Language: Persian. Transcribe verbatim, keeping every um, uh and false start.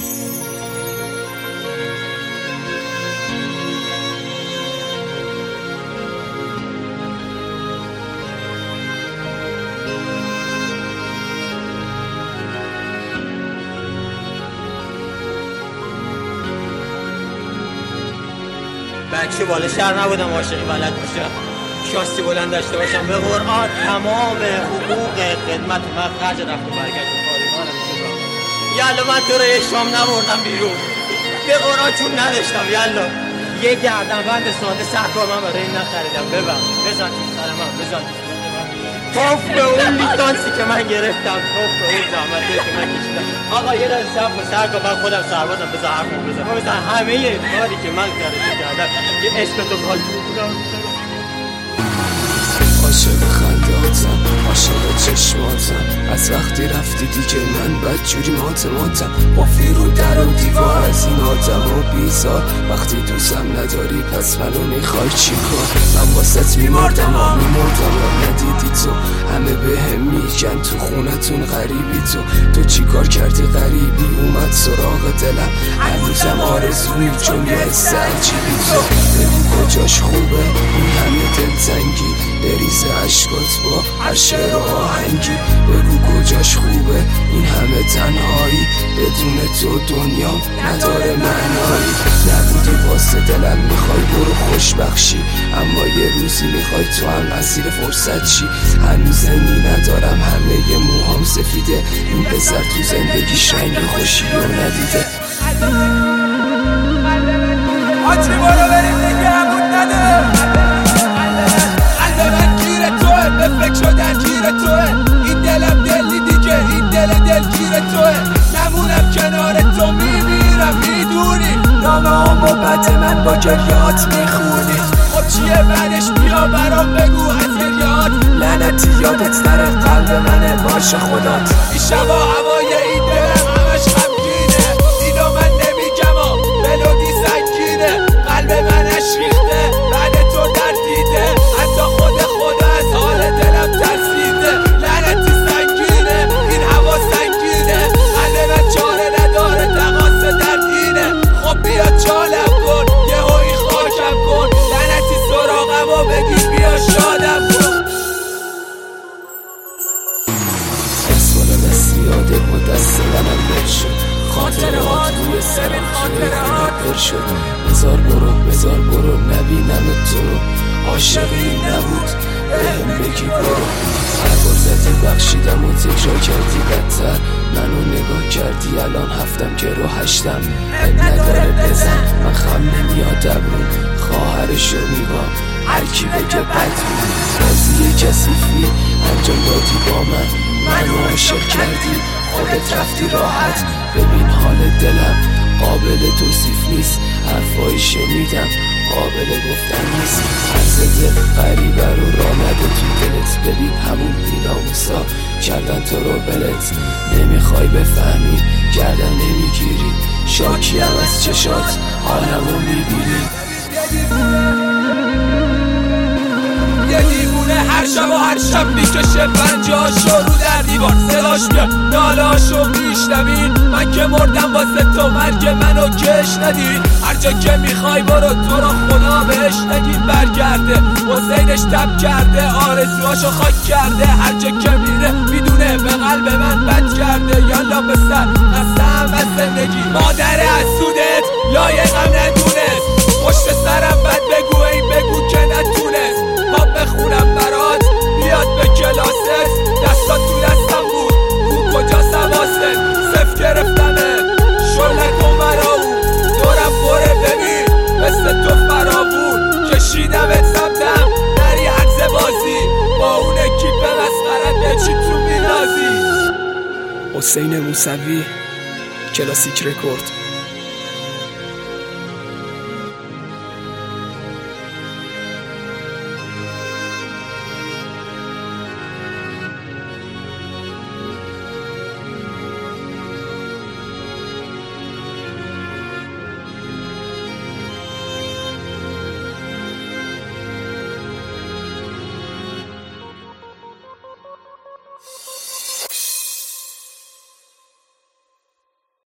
بچه بالا شهر نبودم عاشقی بلد باشم، شاستی بلند داشته باشم، به قرآن تمام حقوق خدمت من خرج رفت و برگشت کاریمانم میشه. یالا من تو رو یه شام نبردم بیرون به قرآن چون نداشتم. یالا یه گردنبند ساده سهکار من برای این نخریدم. ببخش بزن تو سر من، بزن تو سر من. توف به اون لیسانسی که من گرفتم، توف به اون زحمتی که من کشیدم. آقا یه دست سب کن سرکار، من خودم سربازم، بذار حرفم بزن. بزن همه کاری که من کردم یه عشق تو خال بودم. عاشق خنداتم، عاشق چشماتم، از وقتی رفتی دیگه من بدجوری مات ماتم. با فیرو در و دیوار از این آدم و بیزار، وقتی دوستم نداری پس منو میخوای چی کار؟ من واسط میمردم و میمردم و ندیدی تو، همه به هم میگن تو خونتون غریبی تو. تو چی کار کردی غریبی اومد سراغ دلم، هنوزم آرزوی چون یه حس عجیبی تو. بگو کجاش خوبه این همه دلتنگی، بریز عشقات با هر شعر و آهنگی. بگو کجاش خوبه این همه تنهایی، بدون تو دنیام نداره معنایی. نبودی واسه دلم میخوای برو خوشبخشی، اما یه روزی میخوای تو هم اسیر فرصت چی. هنوز زنی ندارم همه ی موهام سفیده، این پسر تو زندگیش رنگ خوشی رو ندیده. آچی برو بریم دیگه همون نداره، به فکر شدن گیر توه. این دلم دلی دیگه، این دل دل گیر توه. نمونم کنار تو میمیرم میدونی، نامه ها محبت من با گریات میخونی. خب چیه بعدش بیا برام بگو از گریات، لعنتی یادت سر قلب منه باشه خدات. این شبا هوای این دلم همش غمگینه، اینو من نمیگم ها ملودی سنگینه. قلب منش ریخته بعد تو دردیده، حتی خود خدا از حال دلم ترسیده. لعنتی سنگینه این هوا سنگینه، قلب من چاره نداره تقاص دردینه. خب بیا چالم کن یه هایی خاکم کن، لعنتی سراغم و بگی بیا شادم کن. اسفال دست یاده با دست منم بر شد، خاطرات روی سرم توی خونه پر شد. بذار برو بذار برو نبینم تو رو، عاشقی نبود بهم بگی برو. هر بار زدی بخشیدم و تکرار کردی بدتر، منو نگاه کردی الان هفتم که رو هشتم. اب نداره بزن من خم نمیاد ابرون، خواهرشو میگم هرکی بگه بد بود. بازی کثیفی انجام دادی با من، منو عاشق کردی خودت رفتی راحت. ببین حال دلم قابل توصیف نیست، حرفایی شنیدم قابل گفتن نیست. حرز دل غریبه رو را نده تو دلت، ببین همون بیناموسا کردن تو رو بلت. نمیخوای بفهمی گردن نمیگیری، شاکی هم از چشات حالمو میبینی. یه دیوونه هر شب و هر شب میکشه پنجهاشو رو در دیوار، صداش میاد نالهاشو میشنوین. من که مردم واسه تو مرگ منو کش ندید، هر جا که میخوای برو تو رو خدا بهش نگید برگرده. حسینش تب کرده آرزوهاشو خاک کرده، هر جا که میره میدونه به قلب من بد کرده. یالا بسر قسم از زندگی مادر حسودت لایقم ندونست، پشت سرم بد بگو این بگو که نتونست. ما بخونم برات بیاد به کلاست، دستا تو دستم بود تو کجا سواست. صف گرفتمه شل نکن برا اون، دورم بره ببین مثل تو فرابون. کشیدمت سمتم نری عرض بازی، با اون اکیپ مسخرت به چی تو میرازی. حسین موسوی، کلاسیک رکورد.